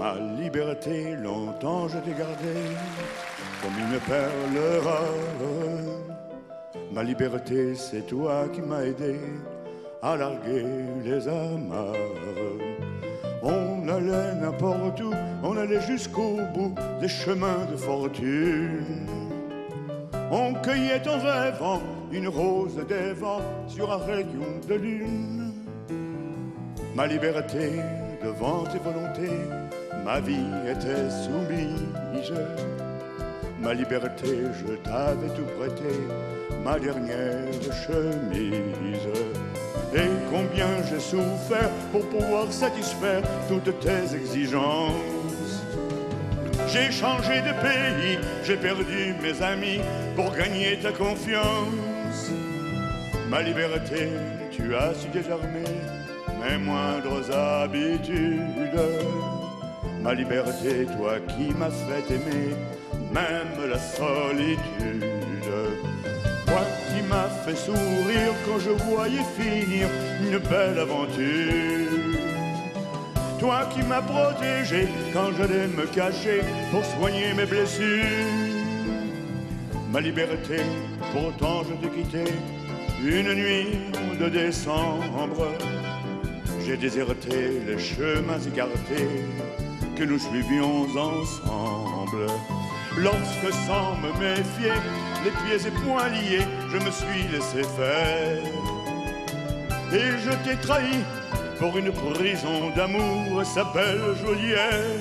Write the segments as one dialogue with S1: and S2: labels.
S1: Ma liberté, longtemps je t'ai gardée comme une perle rare. Ma liberté, c'est toi qui m'as aidé à larguer les amarres. On allait n'importe où, on allait jusqu'au bout des chemins de fortune. On cueillait en rêvant une rose des vents sur un rayon de lune. Ma liberté, devant tes volontés, ma vie était soumise. Ma liberté, je t'avais tout prêté, ma dernière chemise. Et combien j'ai souffert pour pouvoir satisfaire toutes tes exigences. J'ai changé de pays, j'ai perdu mes amis pour gagner ta confiance. Ma liberté, tu as su désarmer mes moindres habitudes. Ma liberté, toi qui m'as fait aimer même la solitude. Toi qui m'as fait sourire quand je voyais finir une belle aventure. Toi qui m'as protégé quand j'allais me cacher pour soigner mes blessures. Ma liberté, pourtant je t'ai quitté une nuit de décembre. J'ai déserté les chemins écartés que nous suivions ensemble. Lorsque sans me méfier, les pieds et poings liés, je me suis laissé faire. Et je t'ai trahi pour une prison d'amour, sa belle geôlière.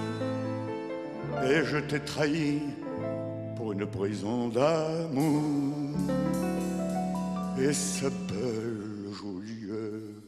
S1: Et je t'ai trahi pour une prison d'amour et sa belle geôlière.